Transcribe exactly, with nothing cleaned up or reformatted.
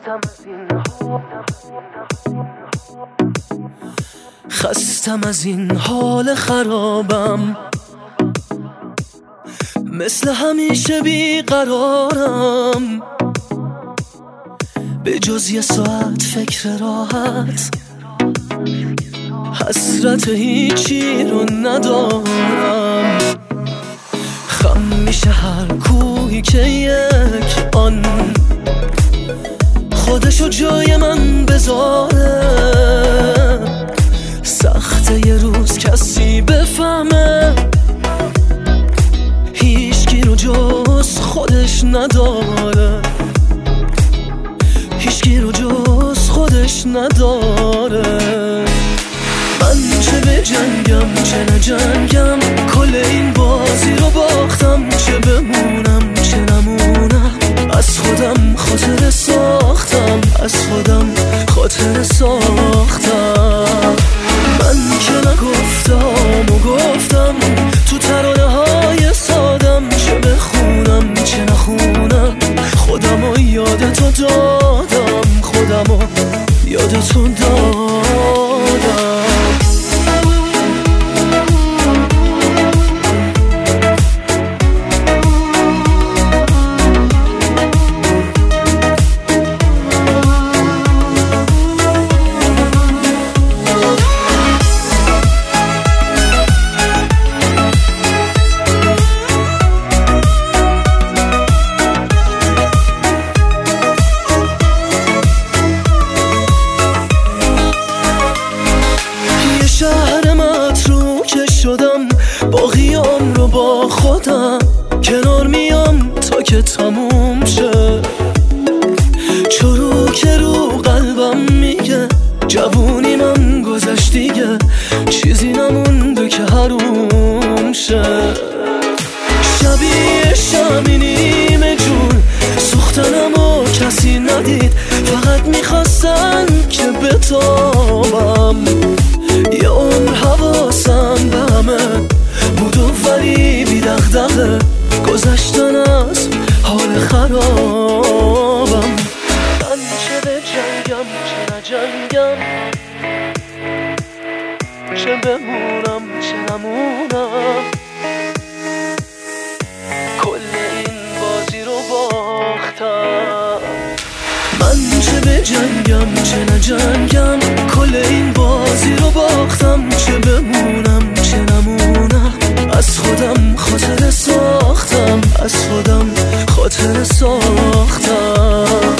خستم از این حال خرابم، مثل همیشه بیقرارم، به جز یه ساعت فکر راحت، حسرت هیچی رو ندارم. خم میشه هر کوهی که یک آن خودشو جای من بذاره. سخته یه روز کسی بفهمه هیچکی رو جز خودش نداره، هیچکی رو جز خودش نداره. من چه به جنگم چه نجنگم، کل این بازی رو باختم. چه بمونم چه نمونم، از خودم خاطره ساختم، از خودم خاطره ساختم. من که نگفتم و گفتم تو ترانه های سادم، چه بخونم چه نخونم، خودم و یاد تو دادم، خودم و یاد تو دادم. شهر متروکه شدم، باقیام رو با خودم کنار میام تا که تموم شه. چروک رو قلبم میگه جوونی من گذشت دیگه، چیزی نمونده که حروم شه. شبیه شمی نیمه جون سوختنم و کسی ندید، فقط میخواستن که بتابم. یه عمر حواسم به همه بود و ولی بی دغدغه، گذشتن از حال خرابم. من چه به جنگم چه نجنگم، چه بمونم چه نمونم، کل این بازی رو باختم. من چه به جنگم چه نجنگم، کل این بازی رو باختم. چه بمونم چه نمونم، از خودم خاطره ساختم، از خودم خاطره ساختم.